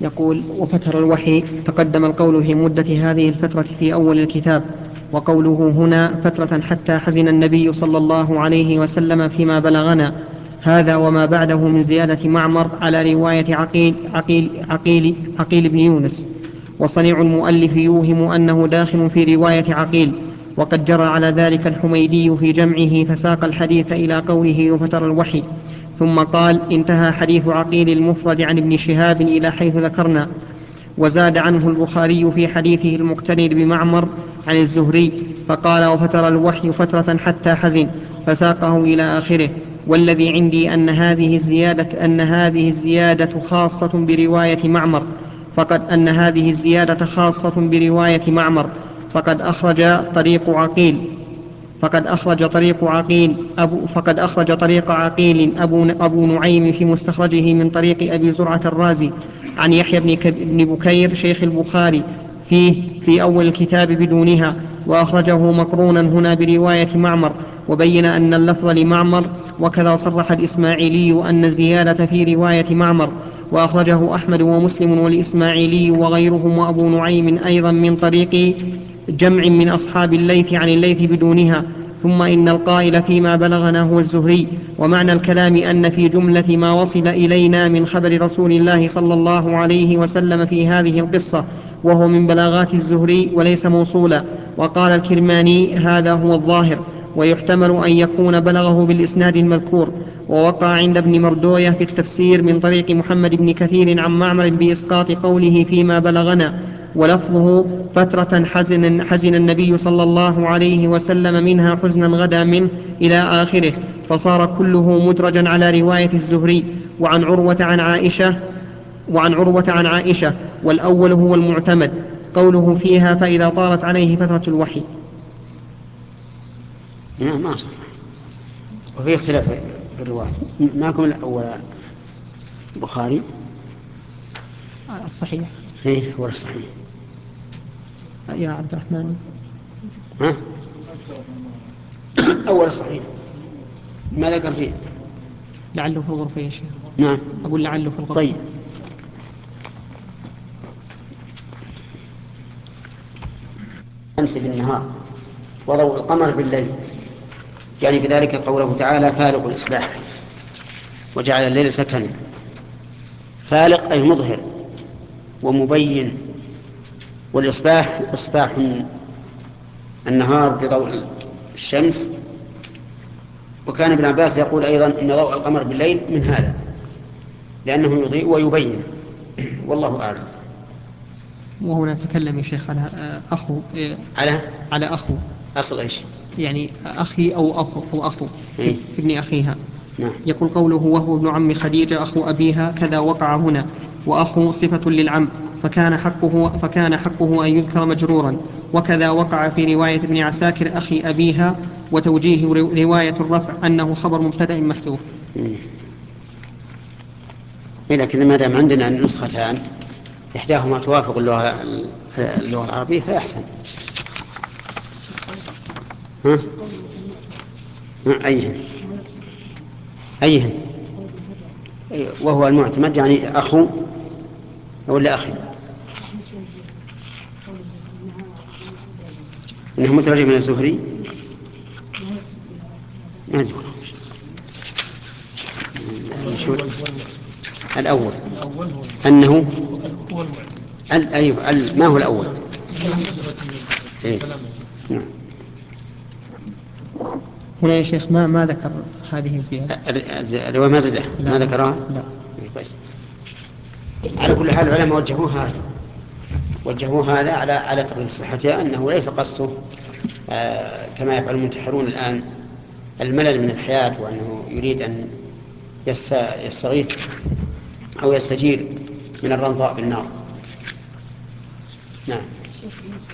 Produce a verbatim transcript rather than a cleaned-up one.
يقول: وفتر الوحي تقدم القول في مدة هذه الفترة في أول الكتاب، وقوله هنا فترة حتى حزن النبي صلى الله عليه وسلم فيما بلغنا. هذا وما بعده من زيادة معمر على رواية عقيل, عقيل, عقيل, عقيل بن يونس. وصنيع المؤلف يوهم أنه داخل في رواية عقيل، وقد جرى على ذلك الحميدي في جمعه فساق الحديث إلى قوله وفتر الوحي، ثم قال: انتهى حديث عقيل المفرد عن ابن شهاب إلى حيث ذكرنا. وزاد عنه البخاري في حديثه المقترن بمعمر عن الزهري فقال: وفتر الوحي فترة حتى حزن، فساقه إلى آخره. والذي عندي أن هذه الزيادة, أن هذه الزيادة خاصة برواية معمر فقد أن هذه الزيادة خاصة برواية معمر فقد أخرج طريق عقيل فقد أخرج طريق عقيل أبو فقد أخرج طريق عقيل أبو, أبو نعيم في مستخرجه من طريق أبي زرعة الرازي عن يحيى بن, بن بكير شيخ البخاري فيه في أول الكتاب بدونها، وأخرجه مقرونا هنا برواية معمر، وبين أن اللفظ لمعمر. وكذا صرح الإسماعيلي أن الزيادة في رواية معمر، وأخرجه أحمد ومسلم والإسماعيلي وغيرهم وأبو نعيم أيضا من طريق جمع من أصحاب الليث عن الليث بدونها. ثم إن القائل فيما بلغنا هو الزهري. ومعنى الكلام أن في جملة ما وصل إلينا من خبر رسول الله صلى الله عليه وسلم في هذه القصة وهو من بلاغات الزهري وليس موصولا. وقال الكرماني: هذا هو الظاهر، ويحتمل أن يكون بلغه بالإسناد المذكور. ووقع عند ابن مردوية في التفسير من طريق محمد بن كثير عن معمر بإسقاط قوله فيما بلغنا، ولفظه فترة حزن, حزن النبي صلى الله عليه وسلم منها حزنا غدا منه إلى آخره، فصار كله مدرجا على رواية الزهري. وعن عروة عن عائشة وعن عروة عن عائشة والأول هو المعتمد، قوله فيها فإذا طارت عليه فترة الوحي. ما صح، وفي اختلاف في الرواية. معكم الأول البخاري الصحيح. ايه هو الصحيح يا عبد الرحمن. ها؟ أول الصحيح ما ذكر فيه؟ لعله في الغرفة يا شيخ. نعم أقول لعله في الغرفة. طيب. الشمس بالنهار وضوء القمر بالليل، يعني بذلك قوله تعالى فالق الإصباح وجعل الليل سكنا. فالق أي مظهر ومبين، والإصباح إصباح النهار بضوء الشمس. وكان ابن عباس يقول أيضا إن ضوء القمر بالليل من هذا، لأنه يضيء ويبين. والله أعلم. وهنا تكلم يا شيخ على أخو على على أخو أصل إيش؟ يعني أخي أو أخو أو أخو إيه؟ ابن أخيها. نعم. يقول قوله وهو ابن عم خديجة أخو أبيها كذا وقع هنا، وأخو صفة للعم فكان حقه, فكان حقه أن يذكر مجرورا. وكذا وقع في رواية ابن عساكر أخي أبيها، وتوجيه رواية الرفع أنه خبر مبتدأ محذوف. إيه، لكن ما دام عندنا النسختان إحداهما توافق اللغة اللغة العربية فأحسن. ها؟ ها؟ أيهن أيهن وهو المعتمد يعني أخو ولا أخي؟ إنه مترجم من الزهري ما أذكر. الأول أنه ال... أيوه ال... ما هو الأول؟ إيه؟ نعم. هنا يا شيخ ما ما ذكر هذه الزيادة. الرواية ما زدها ما ذكرها. لا. طيب. على كل حال العلماء وجهوا هذا وجهوا هذا على على تقرير صحتها، أنه ليس قصده آه كما يفعل المنتحرون الآن الملل من الحياة، وأنه يريد أن يستغيث أو يستجير من الرمضاء بالنار. نعم.